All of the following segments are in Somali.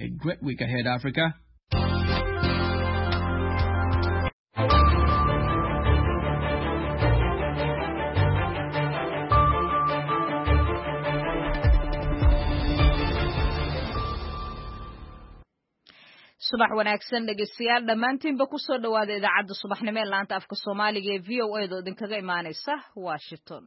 a great week ahead, Africa. subax wanaagsan dhageystayaal dhamaantiinba ku soo dhawaada idaacadda subaxnimo ee laanta afka Soomaaliga ee VOA oo idinkaga imaanaysa Washington.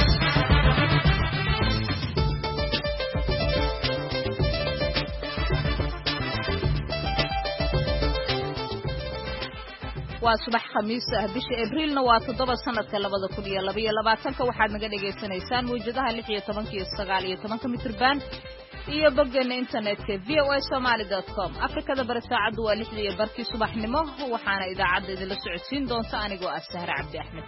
waa subax khamiis ah bisha Abriilna waa 7 sanadka 2022 waxaad naga dhageysanaysaan muujadaha 16 iyo 19 mitir band iyo boggeena internetka voasomali.com. Afrikada bari saacadu waa 6 barkii subaxnimo waxaana idaacadda idinla socodsiin doonta anigoo ah Sahra Cabdi Axmed.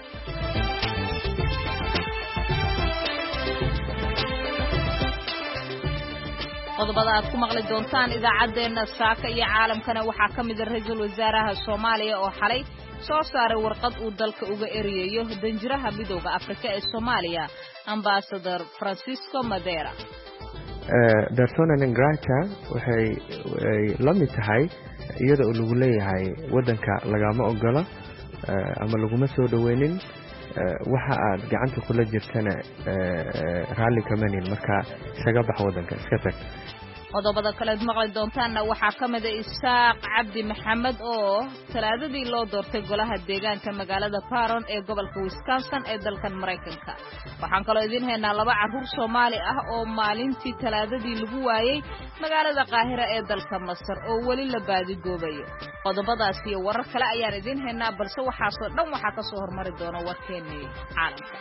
qodobada aad ku maqli doontaan idaacadeena saaka iyo caalamkana waxaa ka mid ah ra'iisul wasaaraha Soomaaliya oo xalay soo saaray warqad uu dalka uga eriyayo danjiraha midowga Afrika ee Soomaaliya Ambassador Francisco Madera. Persona non grata waxay la mid tahay iyada oo lagu leeyahay wadanka lagama ogola ama laguma soo dhaweynin waxa aad gacanta kula jirtana raalli kamanin marka isaga bax wadanka iska tag. qodobada kale aad maqli doontaana waxaa ka mid ah Isaaq Cabdi Maxamed oo talaadadii loo doortay golaha deegaanka magaalada Paron ee gobolka Wisconsin ee dalkan Mareykanka. waxaan kaloo idin haynaa 2 carruur Soomaali ah oo maalintii talaadadii lagu waayay magaalada Qaahira ee dalka Masar oo wali la baadigoobayo. qodobadaas iyo warar kale ayaan idin haynaa balse waxaasoo dhan waxaa ka soo hormari doona warkeennii caalamka.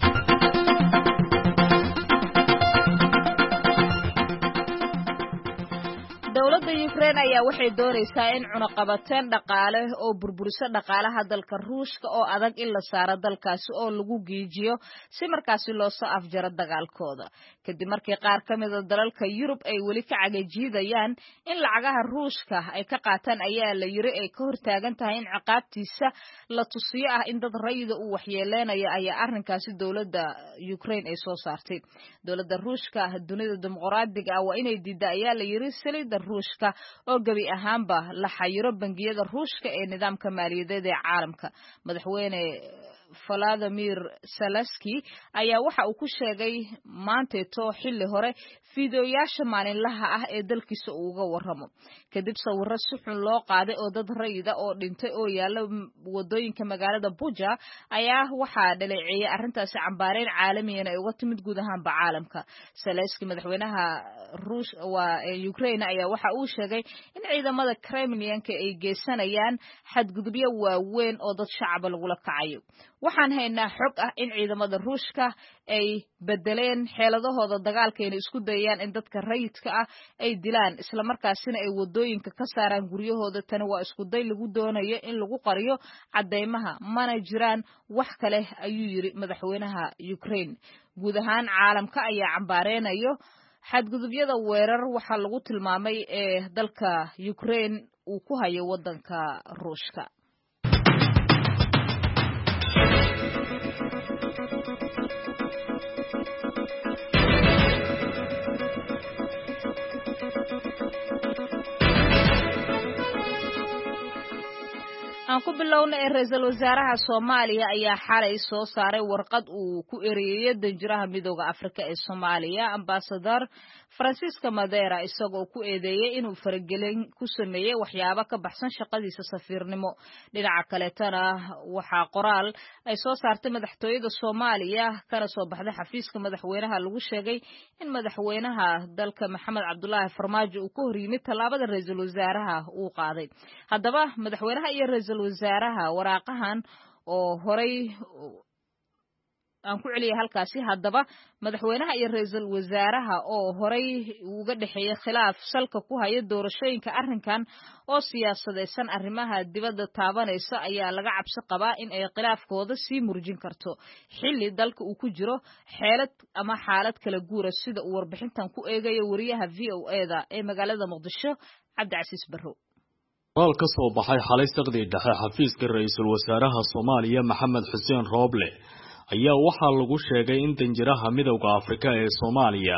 dawladda Ukraine ayaa waxay doonaysaa in cunaqabateen dhaqaale oo burburiso dhaqaalaha dalka Ruushka oo adag in la saaro dalkaasi oo lagu giijiyo si markaasi loo soo afjaro dagaalkooda kadib markii qaar ka mid ah dalalka Yurub ay weli ka cagajiidayaan in lacagaha Ruushka ay ka qaataan ayaa la yiri ay ka hortaagan tahay in ciqaabtiisa la tusiyo ah in dad rayida uu waxyeeleenayo ayaa arrinkaasi dawladda Ukraine ay soo saartay. dawladda Ruushka dunida dimuqraadiga ah waa inay diidaa ayaa la yiri saliida Ruushka oo gabi ahaanba la xayiro bangiyada Ruushka ee nidaamka maaliyadeed ee caalamka. madaxweyne Vladimir Zelensky ayaa waxa uu ku sheegay maanteeto xilli hore fiidiyoyaasha maalinlaha ah ee dalkiisa uu uga warramo kadib sawirro si xun loo qaaday oo dad rayida oo dhintay oo yaala wadooyinka magaalada Buja ayaa waxaa dhaleeceeyay arrintaasi cambaareen caalamiyan ay uga timid guud ahaanba caalamka. Zelensky madaxweynaha Ruushka waa Ukraine ayaa waxa uu sheegay in ciidamada Kremlinka ay geysanayaan xadgudubyo waaweyn oo dad shacab lagula kacayo. waxaan haynaa xog ah in ciidamada Ruushka ay bedeleen xeeladahooda dagaalkeena isku dayayaan in dadka rayidka ah ay dilaan isla markaasina ay wadooyinka ka saaraan guryahooda. tan waa isku day lagu doonayo in lagu qariyo cadeymaha mana jiraan wax kale ayuu yiri madaxweynaha Ukraine. guud ahaan caalamka ayaa cambaarenayo xadgudubyada weerar waxa lagu tilmaamay ee dalka Ukraine uu ku hayo wadanka Ruushka. aan ku bilownay ra'iisul wasaaraha Soomaaliya ayaa xalay soo saaray warqad uu ku ereeyay danjiraha midowga Afrika ee Soomaaliya Ambassador Francisco Madera isagoo ku eedeeyay inuu faragelin ku sameeyay waxyaabo ka baxsan shaqadiisa safiirnimo. dhinaca kale tana waxa qoraal ay soo saartay madaxtooyada Soomaaliya kana soo baxday xafiiska madaxweynaha lagu sheegay in madaxweynaha dalka Maxamed Cabdullaahi Farmaajo uu ka horyimid talaabada ra'iisul wasaaraha uu qaaday. haddaba madaxweynaha iyo ra'iisul wasaaraha waraaqahan oo horay aan ku celiyay halkaasi haddaba madaxweynaha iyo ra'iisul wasaaraha oo horay uga dhaxeeyay khilaaf salka ku haya doorashooyinka arrinkan oo siyaasadeysan arrimaha dibadda taabanaysa ayaa laga cabsi qabaa in ay khilaafkooda sii murjin karto xilli dalka uu ku jiro xeelad ama xaalad kala guura sida uu warbixintan ku eegayo wariyaha VOA-da ee magaalada Muqdisho Cabdicasiis Barrow. qoraal ka soo baxay xalay saqdi dhexe xafiiska ra'iisul wasaaraha Soomaaliya Maxamed Xuseen Rooble ayaa waxaa lagu sheegay in danjiraha midowga Afrika ee Soomaaliya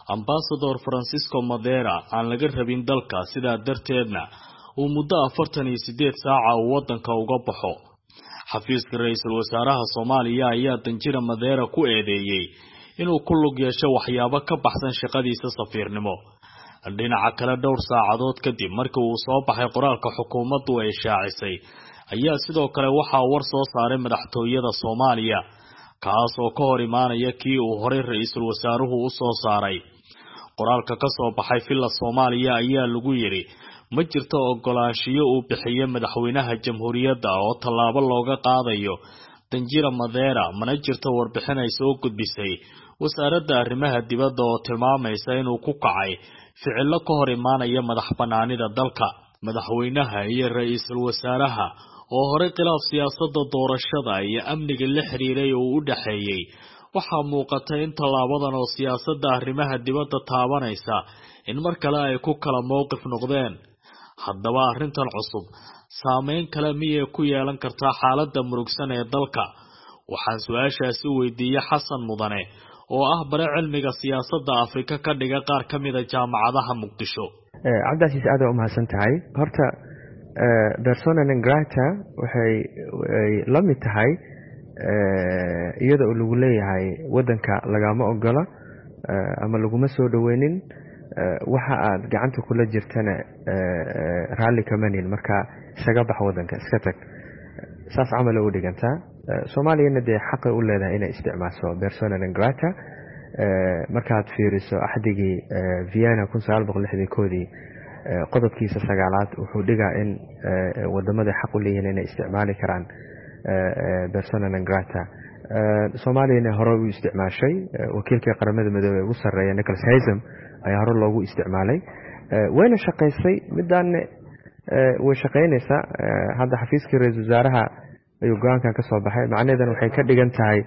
Ambassador Francisco Madera aan laga rabin dalka sidaa darteedna uu muddo 48 saaca uu wadanka uga baxo. xafiiska ra'iisul wasaaraha Soomaaliya ayaa Danjira Madera ku eedeeyay inuu ku lug yeesho waxyaabo ka baxsan shaqadiisa safiirnimo. dhinaca kale dhowr saacadood kadib markii uu soo baxay qoraalka xukuumaddu ay shaacisay ayaa sidoo kale waxa war soo saaray madaxtooyada Soomaaliya kaas oo ka hor imaanaya kii uu hore ra'iisul wasaaruhu u soo saaray. qoraalka ka soo baxay Villa Soomaaliya ayaa lagu yiri ma jirto ogolaanshiyo uu bixiyay madaxweynaha jamhuuriyadda oo tallaabo looga qaadayo Danjira Madera, mana jirto warbixin ay soo gudbisay wasaaradda arrimaha dibadda oo tilmaamaysa inuu ku kacay ficilo ka hor imaanaya madaxbanaanida dalka. madaxweynaha iyo ra'iisul wasaaraha oo hore khilaaf siyaasadda doorashada iyo amniga la xiriiray oo u dhaxeeyay waxaa muuqata in tallaabadan oo siyaasadda arrimaha dibadda taabanaysa in mar kale ay ku kala mowqif noqdeen. haddaba arrintan cusub saameyn kale miyay ku yeelan kartaa xaaladda murugsan ee dalka? waxaan su'aashaasi weydiiyay Xasan Mudane oo ah bare cilmiga siyaasadda Afrika ka dhiga qaar ka mid ah jaamacadaha Muqdisho. cabdasiis aad u mahadsan tahay. horta persona non grata waxay la mid tahay iyada oo lagu leeyahay wadanka lagama ogola ama laguma soo dhaweynin waxa aad gacanta kula jirtana raalli kamanin marka isaga bax wadanka iska tag. saas camal u dhigantaa. Soomaaliyana dee xaq u leedahay inay isticmaasho persona non grata markaad fiiriso axdigii Vienna 1961 qodobkiisa 9aad wuxuu dhigaa in wadamada xaq u leeyihiin inay isticmaali karaan persona non grata. Soomaaliyana hore u isticmaashay wakiilka qaramada midoobay ugu sareeya Nicholas Haysom ayaa hore loogu isticmaalay wayna shaqeysay midaan way shaqeynaysaa. hadda xafiiska ra'iisul wasaaraha ayuu go'aankan ka soo baxay. macnaheedu waxay ka dhigan tahay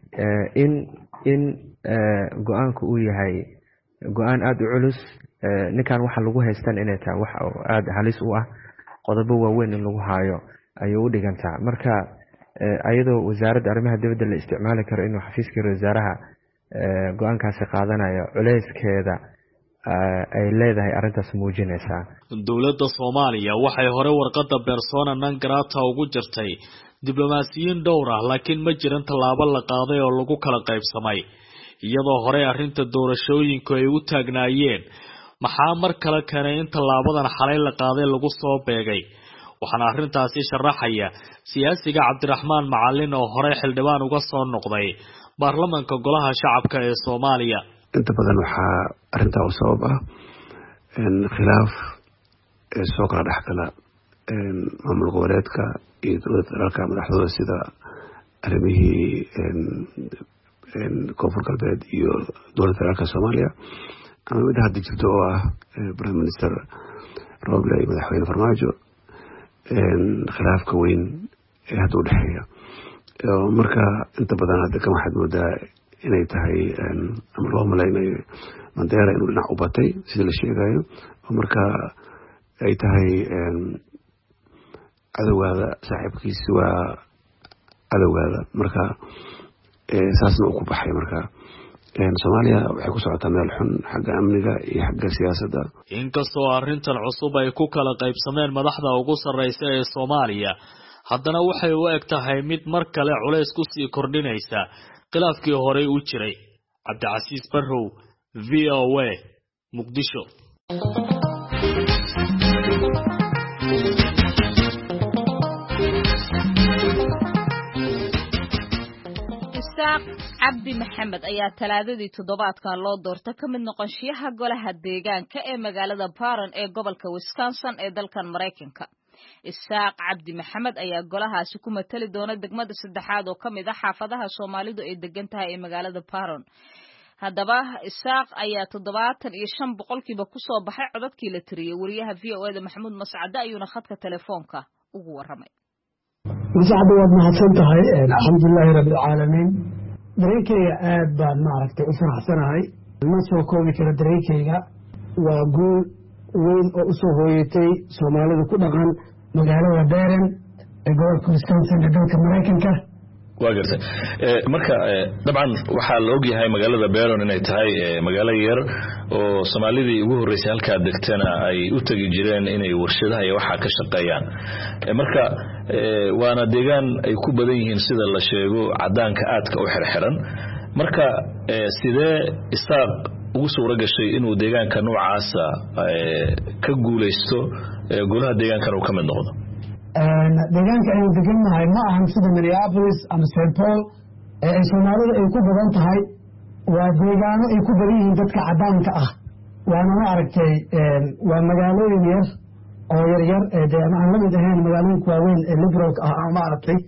in go'aanku uu yahay go'aan aad u culus. ninkan waxa lagu haystan inay tahay wax aad halis u ah qodobo waaweyn in lagu haayo ayuu u dhigantaa. marka ayadoo wasaaradda arrimaha dibadda la isticmaali karo inuu xafiiska ra'iisul wasaaraha go'aankaasi qaadanayo culeyskeeda ay leedahay arrintaas muujinaysaa. dowladda Soomaaliya waxay hore warqadda persona non grata ugu jirtay diblomaasiyiin dhowr ah laakiin ma jiran tallaabo la qaaday oo lagu kala qaybsamay iyadoo hore arrinta doorashooyinka ay u taagnaayeen. maxaa mar kale keenay in tallaabadan xalay la qaaday lagu soo beegay? waxaana arrintaasi sharaxaya siyaasiga Cabdiraxmaan Macallin oo hore xildhibaan uga soo noqday baarlamaanka golaha shacabka ee Soomaaliya. inta badan waxaa arrintaa u sabab ah khilaaf soo kala dhexgala maamul goboleedka iyo dowladda federaalka madaxdooda sida arrimihii koonfur galbeed iyo dowladda federaalka Soomaaliya ama mid hadda jirto oo ah prime minister Roble iyo madaxweyne Farmaajo. khilaafka weyn ee hadda u dhexeeya marka inta badan hadda kan waxaad moodaa inay tahay ama loo malaynayo Mandela inuu dhinac u batay sida la sheegayo oo marka ay tahay cadowgaada saaxiibkiisa waa cadowgaada marka saasna uu ku baxay. marka Soomaaliya waxay ku socotaa meel xun xagga amniga iyo xagga siyaasadda. inkastoo arrintan cusub ay ku kala qaybsameen madaxda ugu sarreysa ee Soomaaliya haddana waxay u eg tahay mid mar kale culays ku sii kordhinaysa khilaafkii hore u jiray. Cabdicasiis Barrow, VOA, Muqdisho. cabdi maxamed ayaa talaadadii toddobaadkan loo doortay ka mid noqonshiyaha golaha deegaanka ee magaalada Barron ee gobolka Wisconsin ee dalkan Mareykanka. Isaaq Cabdi Maxamed ayaa golahaasi ku matali doona degmada saddexaad oo ka mid ah xaafadaha Soomaalidu ay degan tahay ee magaalada Barron. haddaba Isaaq ayaa 75% ku soo baxay codadkii la tiriyay. wariyaha VOA Maxamuud Mascade ayuuna khadka telefoonka ugu waramay. مساعد واد mahadsantahay alxamdulillahi rabbil caalamiin dareenkayga aad baan maaragtay u faraxsanahay ma soo koobi karo dareenkayga waa guul weyn oo u soo hooyatay Soomaalida ku dhaqan magaalada Barron ee gobolka Wisconsin ee dalka Mareykanka waagartay marka dabcan waxa la og yahay magaalada Beeron inay tahay magaalo yar oo Soomaalidii ugu horeysay halka degtana ay u tagi jireen inay warshadaha iyo waxa ka shaqeeyaan marka waana deegaan ay ku badan yihiin sida la sheego cadaanka aadka u xirxiran marka sidee isaaq ugu soo gashay inuu deegaanka noocaas ka guuleysto golaha deegaanka uu ka mid noqdo deegaanka ay deganahay ma ahan sida Minneapolis ama St. Paul ee Soomaalida ay ku badan tahay waa deegaano ay ku badan yihiin dadka cadaanka ah waana ma aragtay waa magaalooyin yar oo yar aan la mid ahayn magaalooyinka waaweyn ee liberalka ah ama aragtay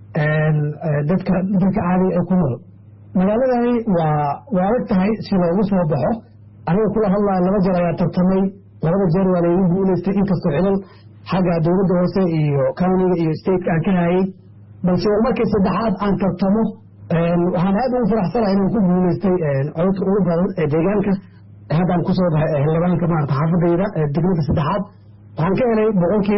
dadka caadi ah ku nool magaaladani waa adag tahay si loogu soo baxo aniga kula hadlaa laba jeer ayaa tartamay labada jeer waa lagu guuleystay inkastoo xilal xagga dowladda hoose iyo county iyo state aan ka hayay balse markii saddexaad aan tartamo waxaan aad ugu faraxsanahay inaan ku guuleystay codka ugu badan ee deegaanka haddaan ku soo baxay xildhibaanka maarata xaafadayda degmada saddexaad waxaan ka helay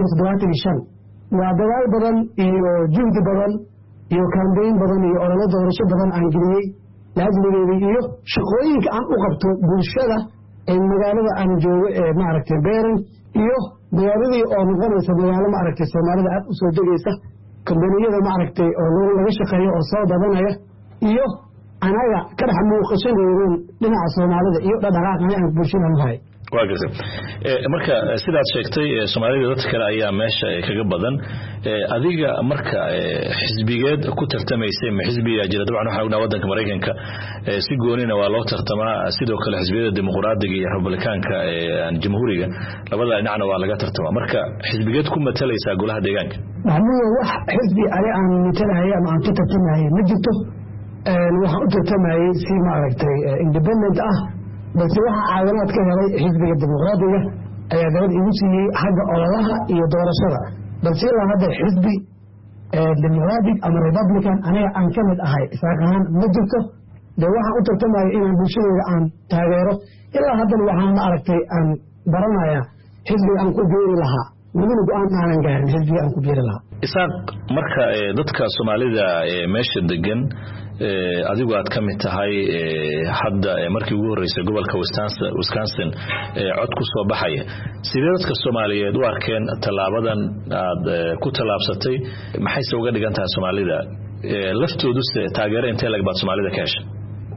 75% waa dadaal badan iyo juhdi badan iyo campaign badan iyo olole doorasho badan aan geliyey laazmigeedii iyo shaqooyinka aan u qabto bulshada ee magaalada aan joogo ee maaragtay Beeron iyo magaaladii oo noqonaysa magaalo maaragtay Soomaalida aad u soo degaysa kambaniyada maaragtay oo laga shaqeeyo oo soo badanaya iyo anaga ka dhex muuqashadooda dhinaca Soomaalida iyo dhaqdhaqaaqa aan bulshada lahayn waagasay marka sidaad sheegtay Soomaalida dadka kale ayaa meesha kaga badan adiga marka xisbigeed ku tartamaysay ma xisbiga jira dabcan waxa wadanka Mareykanka si goonina waa loo tartamaa sidoo kale xisbiyada dimuqraadiga iyo republikaanka aan jamhuuriga labada dhinacna waa laga tartamaa marka xisbigeed ku matalaysa golaha deegaanka waxaan wax xisbi aan matalahay ama aan ku tartamahay ma jirto waxaan u tartamayay si maaragtay independent ah balse waxa caawinaad ka helay xisbiga dimuqraadiga ayaa dawlad igu siiyay xagga ololaha iyo doorashada balse ilaa hadda xisbi dimuqraadiga ama republican aniga aan ka mid ahay isaaqahan ma jirto de waxaan u tartamayay inaan bulshadooda aan taageero ilaa haddana waxaan ma aragtay aan baranaya xisbiga aan ku biiri lahaa weliba go'aan aanan gaarin xisbiga aan ku biiri lahaa isaaq marka dadka Soomaalida meesha degan adigu aad ka mid tahay hadda markii ugu horeysay gobolka Wisconsin cod ku soo baxaya sidee dadka Soomaaliyeed u arkeen talaabadan aad ku talaabsatay maxay soo uga dhigan tahay Soomaalida laftoodu taageero intee lag baad Soomaalida ka heshay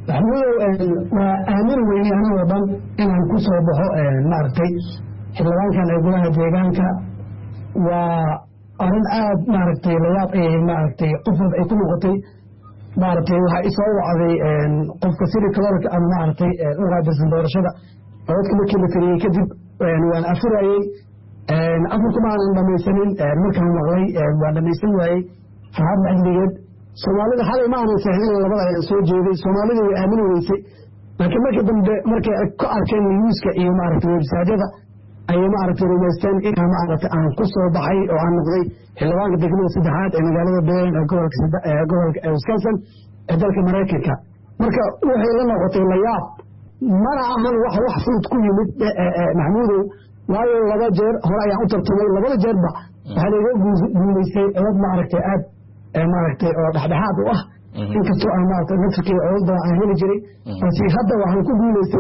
waa aamin weyn aniga dhan inaan ku soo baxo maaragtay xildhibaankan ee golaha deegaanka waa arin aad maaragtay la yaab maaragtay qof ay ku noqotay maaragtay waxa isoo wacday qofka sida kalarka ama maaragtay u raadsan doorashada codka markii la tiriyay kadib waan afurayay afurku ma aanan dhamaysanin markaan maqlay waan dhamaysan waayey farxad macdigeed Soomaalida xalay ma aanan sahlin labada ay soo jeeday Soomaalida way aamin weysay laakiin markii dambe markay ka arkeen newska iyo maaragtay website-yada ay maaragtay rumaysteen in maaragtay aan ku soo baxay oo aan noqday xildhibaanka degmada saddexaad ee magaalada Beeron ee gobolka Wisconsin ee dalka Mareykanka marka waxay la noqotay la yaab mana ahan wax fudud ku yimid Maxmuudow waayo laba jeer hore ayaan u tartamay labada jeerba waxaa laga guuleystay cod maaragtay aad maaragtay oo dhexdhexaad u ah inkastoo aan maaragtay nafsigeeda cod badan aan heli jiray balse hadda waxaan ku guuleystay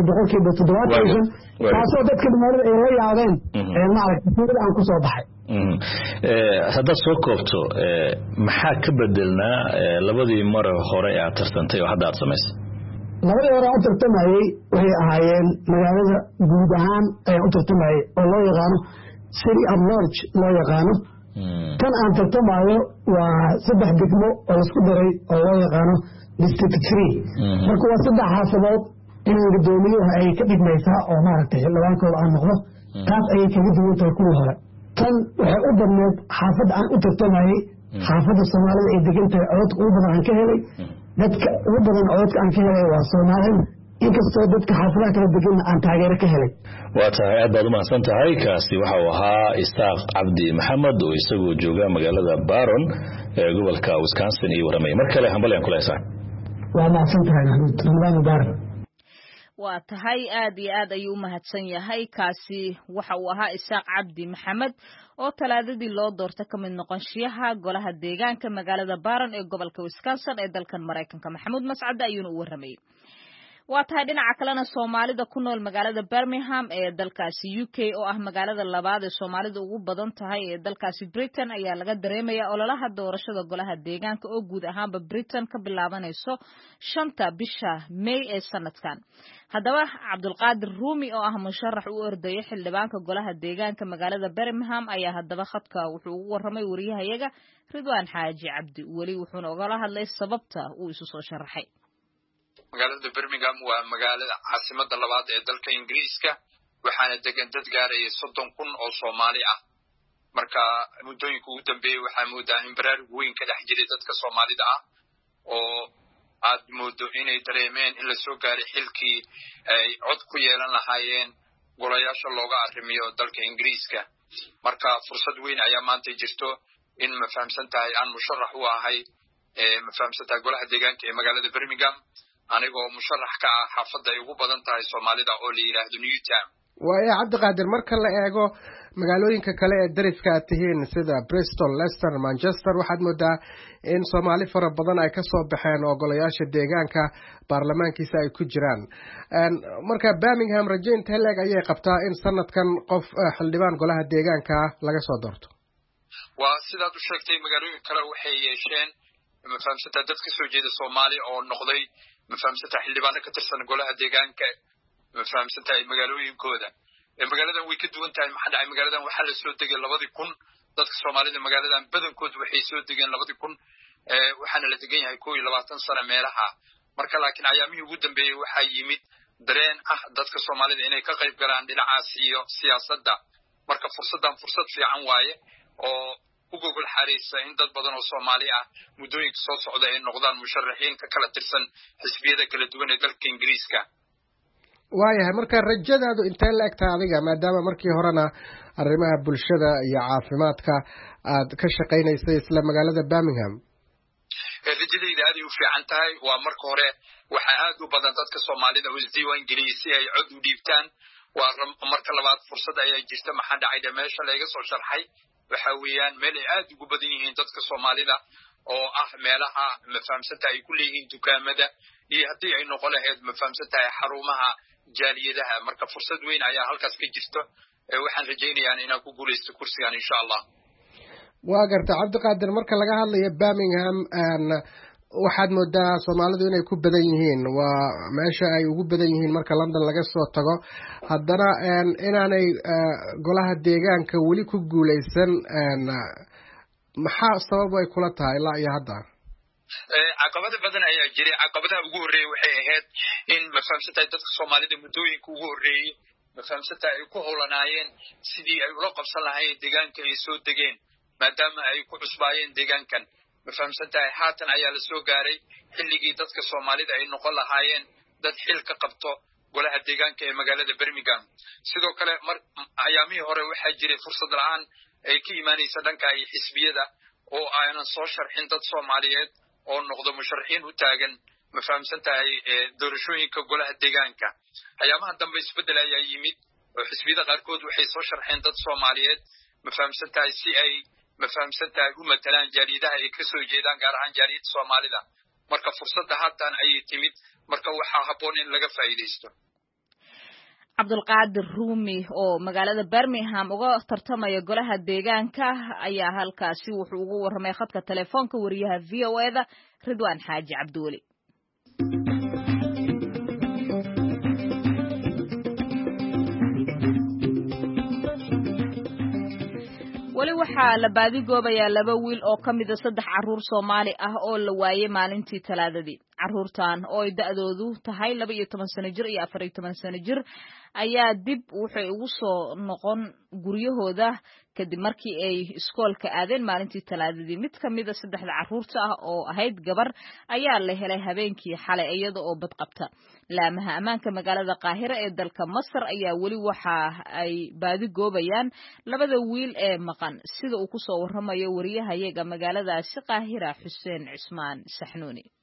70% taasoo dadka Soomaalida ay la yaabeen maaragtay aan ku soo baxay haddaad soo koobto maxaa ka bedelnaa labadii mar hore ee aad tartantay oo hadda aad samaysay labadii hore aan u tartamayay waxay ahaayeen magaalada guud ahaan ayaan u tartamayay oo loo yaqaano city at large loo yaqaano tan aan tartamayo waa 3 degmo oo isku daray oo loo yaqaano district 3 marka waa 3 xaafadood inaan guddoomiyaha ay ka dhigmaysaa oo maaragtay xildhibaankooda aan noqdo taas ayay kaga duwan tahay kuwii hore tan waxay u badneed xaafadda aan u tartamayay xaafadda Soomaalida ay degan tahay codka ugu badan aan ka helay dadka ugu badan codka aan ka helay waa Soomaalida inkastoo dadka xaafadaha kala degan aan taageero ka helay waa tahay aad baad u mahadsan tahay kaasi waxa uu ahaa Isaaq Cabdi Maxamed oo isagoo jooga magaalada Beeron ee gobolka Wisconsin iyo waramay mar kale hambalyan kula Isaaq waa mahadsan tahay Maxmuud Ramadan Mubarak waa tahay aad iyo aad ayuu u mahadsan yahay kaasi waxa uu ahaa Isaaq Cabdi Maxamed oo talaadadii loo doortay ka mid noqonshiyaha golaha deegaanka magaalada Baran ee gobolka Wisconsin ee dalkan Mareykanka. Maxamuud Mascad ayuu u warramay. waa tahay dhinaca kalena Soomaalida ku nool magaalada Birmingham ee dalkaasi UK oo ah magaalada labaad ee Soomaalida ugu badan tahay ee dalkaasi Britain ayaa laga dareemayaa ololaha doorashada golaha deegaanka oo guud ahaanba Britain ka bilaabanayso 5 bisha May ee sanadkan. haddaba Cabdulqaadir Ruumi oo ah musharax u ordaya xildhibaanka golaha deegaanka magaalada Birmingham ayaa haddaba khadka wuxuu ugu warramay wariyahayaga Ridwaan Xaaji Cabdi wali wuxuuna ogala hadlay sababta uu isu soo sharaxay. magaalada Birmingham waa magaalada caasimada labaad ee dalka Ingiriiska waxaana degan dad gaaraya 30,000 oo Soomaali ah marka muddooyinka ugu dambeeyay waxaa moodaa in baraarug weyn ka dhex jiray dadka Soomaalida ah oo aad moodo inay dareemeen in la soo gaaray xilkii ay cod ku yeelan lahaayeen golayaasha looga arrimiyo dalka Ingiriiska marka fursad weyn ayaa maanta jirto in ma fahamsan tahay aan musharax u ahay ma fahamsan tahay golaha deegaanka ee magaalada Birmingham anigoo musharax ka ah xaafadda ay ugu badan tahay Soomaalida oo la yiraahdo Newtown. waaye Cabdiqaadir marka la eego magaalooyinka kale ee dariska aad tihiin sida Bristol, Leicester, Manchester waxaad moodaa in Soomaali fara badan ay ka soo baxeen oo golayaasha deegaanka baarlamaankiisa ay ku jiraan marka Birmingham rajaynta heleg ayay qabtaa in sanadkan qof xildhibaan golaha deegaanka laga soo doorto. waa sidaad u sheegtay magaalooyinka kale waxay yeesheen ma fahamsanta dad ka soo jeeda Soomaali oo noqday ma fahamsanta xildhibaano ka tirsan golaha deegaanka ma fahamsanta magaalooyinkooda magaaladan way ka duwan tahay maxaa dhacay magaaladan waxa la soo degay 2000 dadka Soomaalida magaaladan badankood waxay soo degeen 2000 waxaana la degan yahay 20 sano meelaha marka laakiin ayaamihii ugu dambeeyay waxa yimid dareen ah dadka Soomaalida inay ka qayb galaan dhinacaas iyo siyaasadda marka fursadan fursad fiican waaye oo ugu gol xariisa in dad badan oo Soomaali ah muddooyinka soo socda ay noqdaan musharaxiin ka kala tirsan xisbiyada kala duwan ee dalka Ingiriiska. waayahay marka rajadaadu intee la egtaa adiga maadaama markii horena arrimaha bulshada iyo caafimaadka aad ka shaqaynaysay isla magaalada Birmingham. rajadayda aad u fiican tahay waa marka hore waxa aad u badan dadka Soomaalida oo isdiiwaan geliyay si ay cod u dhiibtaan waa marka labaad fursad ayaa jirta maxaa dhacay meesha laga soo sharxay waxa weeyaan meel ay aad ugu badan yihiin dadka Soomaalida oo ah meelaha ma fahamsanta ay ku leeyihiin dukaamada iyo haddii ay noqon lahayd ma fahamsanta xarumaha jaaliyadaha marka fursad weyn ayaa halkaas ka jirto waxaan rajaynayaa inaan ku guuleysto kursigan insha Allah. waa garta Cabdiqaadir marka laga hadlayo Birmingham waxaad moodaa Soomaalidu inay ku badan yihiin waa meesha ay ugu badan yihiin marka London laga soo tago haddana inaanay golaha deegaanka weli ku guuleysan maxaa sabab ay kula tahay ilaa iyo hadda. caqabado badan ayaa jiray caqabadaha ugu horeeyay waxay ahayd in ma fahamsanta dadka Soomaalida muddooyinka ugu horeeyay ma fahamsanta ay ku howlanaayeen sidii ay ula qabsan lahaayeen deegaanka ay soo degeen maadaama ay ku cusbaayeen deegaankan ma fahamsanta haatan ayaa la soo gaaray xilligii dadka Soomaalida ay noqon lahaayeen dad xil ka qabto golaha deegaanka ee magaalada Birmingham sidoo kale ayaamihii hore waxaa jiray fursad la'aan ay ka imaanaysa dhanka ay xisbiyada oo aanan soo sharxin dad Soomaaliyeed oo noqdo musharaxiin u taagan ma fahamsanta doorashooyinka golaha deegaanka ayaamaha dambe isbedel ayaa yimid oo xisbiyada qaarkood waxay soo sharxeen dad Soomaaliyeed ma fahamsanta si ay ma fahamsanta u matalaan jaaliyadaha ay ka soo jeedaan gaar ahaan jaaliyada Soomaalida marka fursadda haatan ay timid marka waxa habboon in laga faa'iideysto. Cabdulqaadir Ruumi oo magaalada Birmingham uga tartamaya golaha deegaanka ayaa halkaasi wuxuu ugu warramay khadka telefoonka wariyaha VOA-da Ridwaan Xaaji Cabdi. wali waxaa la baadigoobayaa 2 wiil oo ka mid ah 3 carruur Soomaali ah oo la waayay maalintii Talaadadii. Carruurtan oo ay da'doodu tahay 12 sano jir iyo 14 sano jir ayaa dib waxay ugu soo noqon guryahooda kadib markii ay iskoolka aadeen maalintii Talaadadii. Mid ka mid ah 3 carruurta ah oo ahayd gabar ayaa la helay habeenkii xalay iyada oo bad qabta. laamaha ammaanka magaalada Qaahira ee dalka Masar ayaa wali waxa ay baadigoobayaan 2 wiil ee maqan sida uu ku soo warramayo wariyahayaga magaaladaasi Qaahira Xuseen Cismaan Saxnuuni.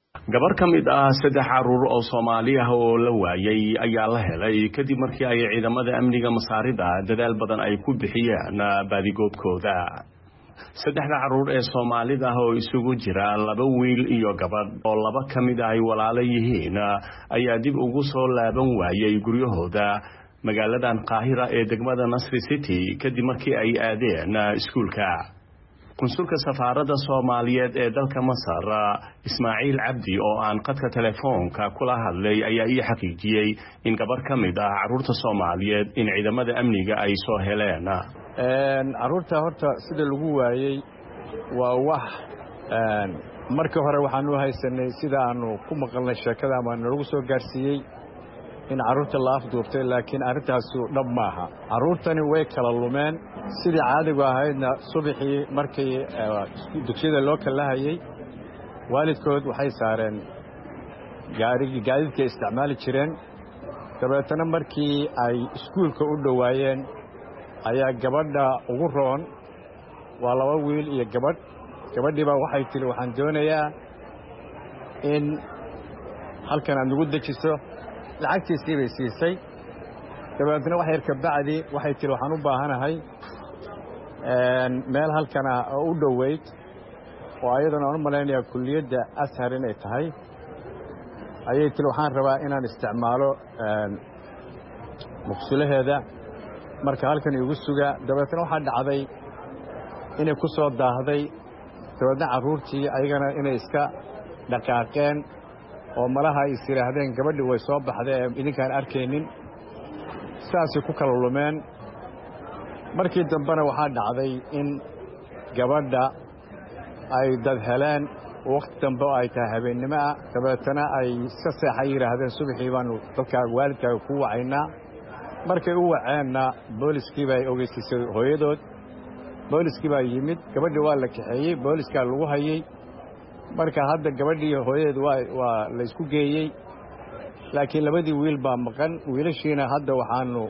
gabar ka mid ah 3 caruur oo Soomaali ah oo la waayay ayaa la helay kadib markii ay ciidamada amniga Masaarida dadaal badan ay ku bixiyeen baadigoobkooda. 3 caruur ee Soomaalida ah oo isugu jira 2 wiil iyo gabadh oo 2 ka mid ah ay walaalo yihiin ayaa dib ugu soo laaban waayay guryahooda magaaladan Qaahira ee degmada Nasri City kadib markii ay aadeen iskuulka. Konsulka safaaradda Soomaaliyeed ee dalka Masar Ismaaciil Cabdi oo aan qadka telefoonka kula hadlay ayaa ii xaqiijiyay in gabar ka mid ah caruurta Soomaaliyeed in ciidamada amniga ay soo heleen. caruurta horta sida lagu waayay waa wax markii hore waxaan u haysanay sida aanu ku maqalnay sheekada ama nagu soo gaarsiiyay in caruurta la afduubtay laakiin arrintaas dhab maaha. caruurtani way kala lumeen sidii caadigu ahaydna subaxii markii dugsiyada loo kala hayay waalidkood waxay saareen gaadiidka isticmaali jireen. dabeetana markii ay iskuulka u dhowaayeen ayaa gabadha ugu roon waa 2 wiil iyo gabadh. gabadhiiba waxay tiri waxaan doonayaa in halkan aad nagu dejiso. lacagtiisii bay siisay. dabeetana wax yar ka bacdi waxay tiri waxaan u baahanahay meel halkan oo u dhoweyd oo ayadana aan u malaynayaa kulliyadda Ashar inay tahay. ayay tiri waxaan rabaa inaan isticmaalo muqsulaheeda marka halkan igu suga. dabeetana waxaa dhacday inay ku soo daahday. dabeetana caruurtii ayagana inay iska dhaqaaqeen oo malaha ay isiraahdeen gabadhii way soo baxday idinkaan arkaynin. saasay ku kala lumeen. markii dambena waxaa dhacday in gabadha ay dad heleen waqti dambe oo ay tahay habeennimo ah. dabeetana ay iska seexay yidhaahdeen subaxii baanu dadkaa waalidkaaga ku wacaynaa. markay u waceenna booliskii baa ogeysiisay hooyadood. booliskii baa yimid. gabadhii waa la kaxeeyey. booliskaa lagu hayey. marka hadda gabadhii hooyadeed waa la isku geeyey. laakiin 2 wiil baa maqan. wiilashiina hadda waxaanu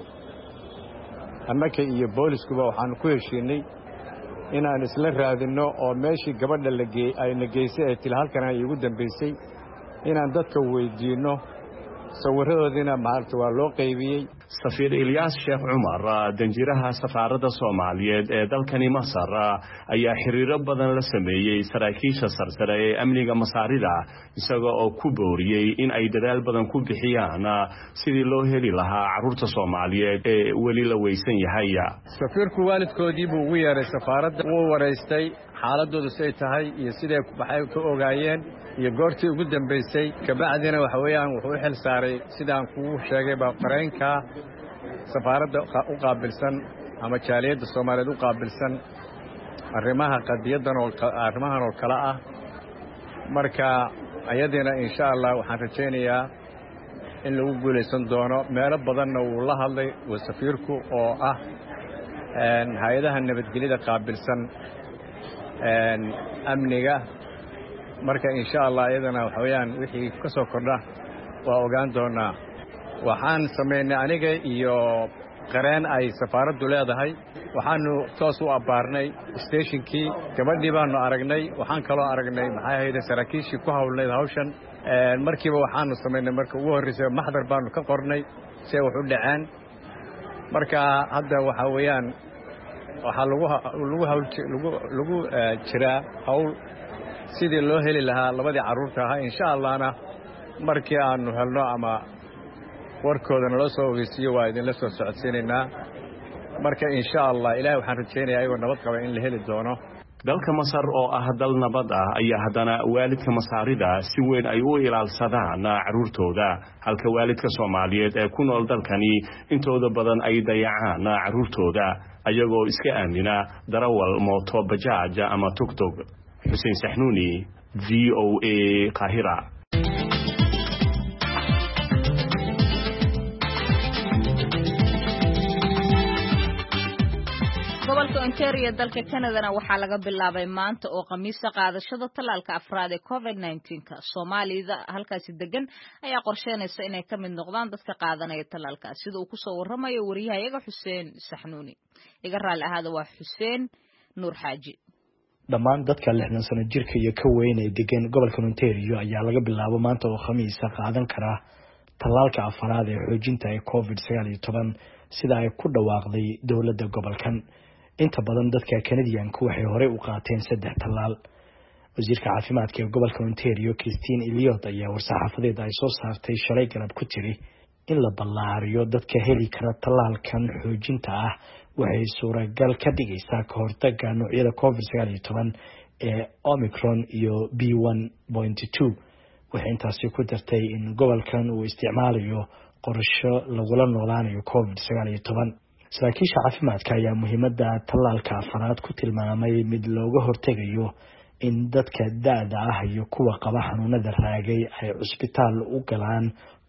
annaka iyo booliskuba waxaanu ku heshiinay inaan isla raadinno oo meeshii gabadha ayna geysay ee til halkan ay igu dambaysay inaan dadka weydiinno. sawiradoodina maarta waa loo qaybiyey. Safiir Ilyas Sheekh Umar danjiraha safaaradda Soomaaliyeed ee dalkani Masar ayaa xiriiro badan la sameeyay saraakiisha sarsare ee amniga Masaarida isagoo oo ku booriyay in ay dadaal badan ku bixiyaan sidii loo heli lahaa caruurta Soomaaliyeed ee wali la weysan yahay. safiirku waalidkoodii buu ugu yeeray safaaradda. wuu wareystay xaaladoodu say tahay iyo siday baxay ka ogaayeen iyo goortii ugu dambaysay. kabacdina waxa weeyaan wuxuu xil saaray sidaan kugu sheegay baa qareenka safaaradda u qaabilsan ama jaaliyadda Soomaaliyeed u qaabilsan arrimaha qadiyadan oo arrimahan oo kala ah. marka ayadina insha Allah waxaan rajaynayaa in lagu guuleysan doono. meelo badanna wuu la hadlay safiirku oo ah hay'adaha nabadgelyada qaabilsan amniga. marka insha Allah ayadana waxa weeyaan wixii ka soo kordha waa ogaan doonaa. waxaan sameynay aniga iyo qareen ay safaaraddu leedahay. waxaanu toos u abaarnay stationkii. gabadhii baanu aragnay. waxaan kaloo aragnay maxay ahayd saraakiishii ku hawlnayd hawshan. markiiba waxaanu sameynay marka ugu horreysay maxdar baanu ka qornay si ay wax u dhaceen. marka hadda waxa weeyaan waxaa lagu jiraa hawl sidii loo heli lahaa 2 caruurta ahaa. insha Allahna markii aanu helno ama warkoodana loo soo ogeysiiyo waa idin la soo socodsiinaynaa. marka insha Allah ilaahay waxaan rajaynayaa ayagoo nabad qaba in la heli doono. dalka Masar oo ah dal nabad ah ayaa haddana waalidka Masaarida si weyn ay u ilaalsadaan caruurtooda halka waalidka Soomaaliyeed ee ku nool dalkani intooda badan ay dayacaan caruurtooda ayagoo iska aamina darawal mooto bajaaj ama tuk-tuk. Hussein Sahnuni VOA Qaahira. gobolka Ontario dalka Canada waxaa laga bilaabay maanta oo khamiista qaadashada talaalka afraad ee COVID-19 Soomaalida halkaasi degan ayaa qorsheynaysa inay ka mid noqdaan dadka qaadanaya talaalkaas sida uu ku soo waramayo wariyahayaga Hussein Sahnuni. iga raali ahaada waa Hussein Nuur Xaaji. dhammaan dadka 60 sano jirka iyo ka weyn ee degan gobolka Ontario ayaa laga bilaabo maanta oo Khamiis qaadan kara tallaalka afraad ee xoojinta ee COVID-19 sida ay ku dhawaaqday dowladda gobolkan. inta badan dadka Canadian-ku waxay hore u qaateen 3 tallaal. wasiirka caafimaadka ee gobolka Ontario Christine Elliott ayaa war-saxaafadeed ay soo saartay shalay galab ku tiri in la ballaariyo dadka heli kara tallaalkan xoojinta ah waxay suuragal ka dhigaysaa ka hortagga noocyada COVID-19 ee Omicron iyo B1.2. waxay intaasi ku dartay in gobolkan uu isticmaalayo qorshe lagula noolaanayo COVID-19. saraakiisha caafimaadka ayaa muhiimadda tallaalka afraad ku tilmaamay mid looga hortegayo in dadka da'da ah iyo kuwa qaba xanuunada raagay ay cusbitaal u galaan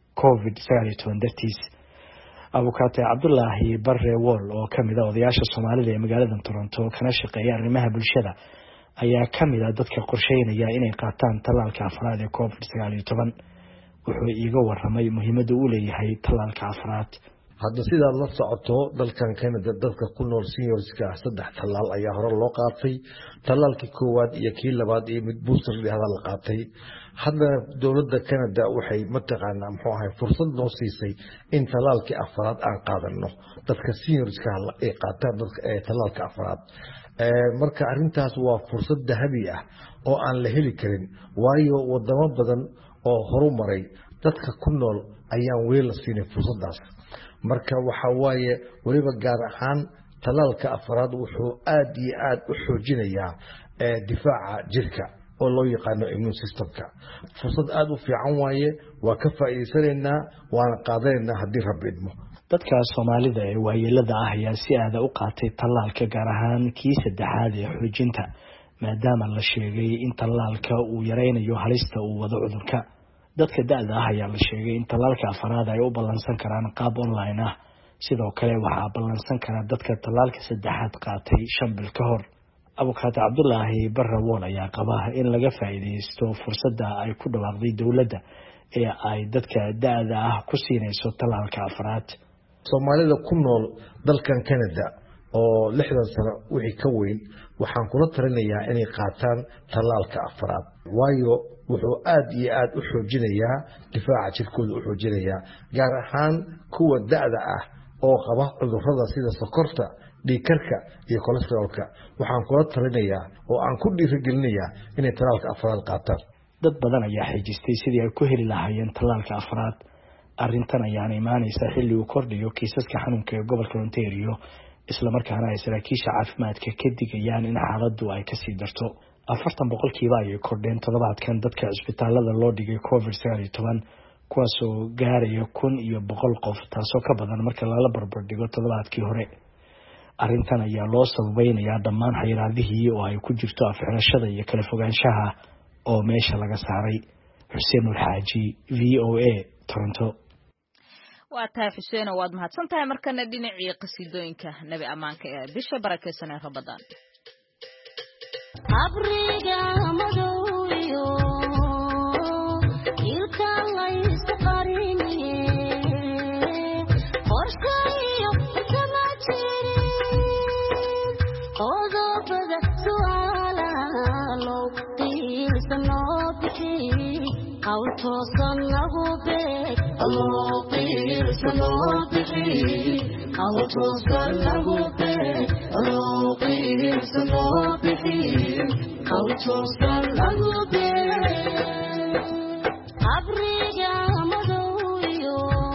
COVID-19 dartiis. Abukaate Cabdullaahi Barre Wall oo kamid ah odayaasha Soomaalida ee magaalada Toronto kana shaqeeya arrimaha bulshada ayaa kamid ah dadka qorsheynaya inay qaataan tallaalka afraad ee COVID-19. wuxuu iiga waramay muhiimadda uu leeyahay tallaalka afraad. hadda sidaad la socoto dalkan Canada dadka ku nool seniorska 3 tallaal ayaa hore loo qaatay. tallaalkii koowaad iyo kii labaad iyo mid booster la qaatay. hadda dowladda Canada waxay mataqaanaa muxuu ahay fursad noo siisay in tallaalkii afraad aan qaadano dadka seniorska ay qaataan dadka tallaalka afraad. marka arintaas waa fursad dahabi ah oo aan la heli karin waayo wadamo badan oo horumaray dadka ku nool ayaan weel la siinay fursadaas. marka waxa waaye waliba gaar ahaan tallaalka afraad wuxuu aad iyo aad u xoojinayaa difaaca jirka oo loo yaqaano immune systemka. fursad aad u fiican waaye waa ka faa'iideysanaynaa waana qaadanaynaa haddii Rabbi idmo. dadka Soomaalida ee waayeelada ah ayaa si aad u qaatay tallaalka gaar ahaan kii 3aad ee xoojinta maadaama la sheegay in tallaalka uu yareynayo halista uu wado cudurka. dadka da'da ah ayaa la sheegay in tallaalka afraad ay u ballansan karaan qaab online ah. sidoo kale waxaa ballansan kara dadka tallaalka 3aad qaatay 5 bil ka hor. Abukaate Cabdullaahi Barre Wall ayaa qaba in laga faa'iideysto fursadda ay ku dhawaaqday dowladda ee ay dadka da'da ah ku siinayso tallaalka afraad. Soomaalida ku nool dalkan Canada oo 60 sano wixii ka weyn waxaan kula talinayaa inay qaataan tallaalka afraad waayo wuxuu aad iyo aad u xoojinayaa difaaca jirkooda u xoojinayaa gaar ahaan kuwa da'da ah oo qaba cudurrada sida sokorta dhiigkarka iyo cholesterolka. waxaan kula talinayaa oo aan ku dhiirigelinayaa inay tallaalka afraad qaataan. dad badan ayaa xijistay sidii ay ku heli lahaayeen tallaalka afraad. arrintan ayaana imaanaysa xilli uu kordhiyo kiisaska xanuunka ee gobolka Ontario isla markaana ay saraakiisha caafimaadka ka digayaan in xaaladdu ay ka sii darto. 40% ay kordheen toddobaadkan dadka cusbitaalada loo dhigay COVID-19 kuwaasoo gaaraya 1,100 qof taasoo ka badan marka lala barbar dhigo toddobaadkii hore. arrintan ayaa loo sabaynayaa dhammaan xayiraadihii oo ay ku jirto afxirashada iyo kala fogaanshaha oo meesha laga saaray. Xuseen Xaaji VOA Toronto. waa tahay Xuseen waad mahadsantahay markana dhinacii qasiidooyinka nabi amaanka ee bisha barakeysan ee Ramadaan. abriga madowiyo ilka la isqariniye qorshayo tamajiri qodobada su'aala loo qiilsano bixi qawtoosan lagu beeg loo qiilsano bixi qawtoosan lagu beeg loo qiilsano bixi qawtoosan lagu beeg abriga madowiyo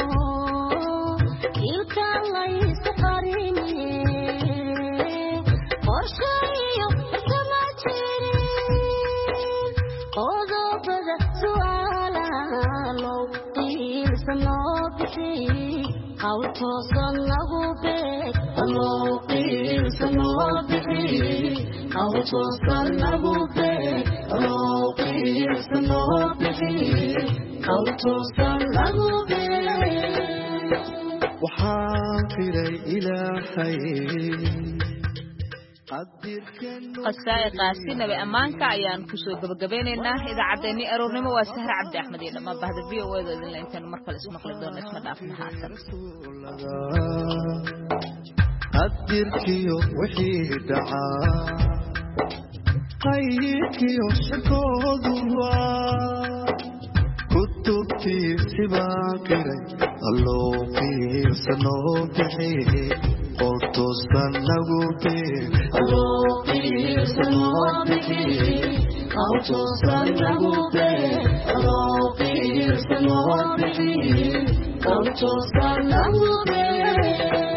ilka la isqariniye qorshayo tamajiri qodobada su'aala loo qiilsano bixi qawtoosan lagu beeg loo qiilsano bixi qawtoosan lagu beeg loo qiilsano bixi qawtoosan lagu beeg waxaan firay ilaahay qasaa'iqaasi nabi amaanka ayaan ku soo gabagabeynaynaa idaacadeeni aroornimo waa Sahar Cabdi Axmed iyo dhammaan bahda VOA da idin intaan mar kale ismaqli doono isma dhaafna haatan qadirkiyo wixii dhacaa qaydkii shakooduwa kutubtii sibaaqiray alloo qiirsanoo bixi qoltoosan nagu bir alloo qiirsanoo bixi qoltoosan nagu bir alloo qiirsanoo bixi qoltoosan nagu bir